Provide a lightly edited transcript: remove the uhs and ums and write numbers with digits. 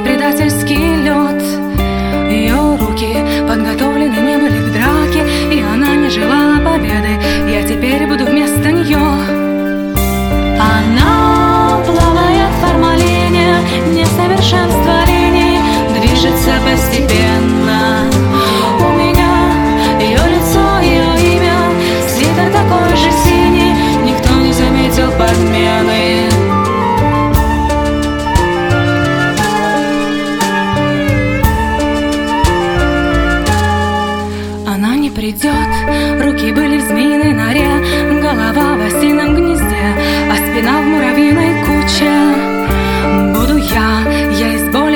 предательский лед. Ее руки подготовлены не были к драке, и она не желала победы. Я теперь буду вместо нее. Она плавает в формалине, несовершенство линий движется постепенно. У меня ее лицо, ее имя, свитер такой же синий, никто не заметил подмены. Она не придет, руки были в змеиной норе, голова в осином гнезде, а спина в муравьиной куче. Буду я из боли